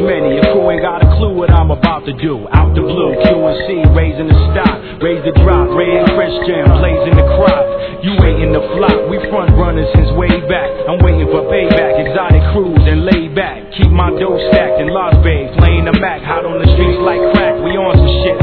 many. A crew ain't got a clue what I'm about to do. Out the blue, QNC, raising the stock, raise the drop, Ray and Christian, blazing the crop. You waiting to flop, we front runners since way back. I'm waiting for payback, exotic cruise and lay back. Keep my dough stacked in Las Vegas, laying the Mac, hot on the streets like crack. We on some shit.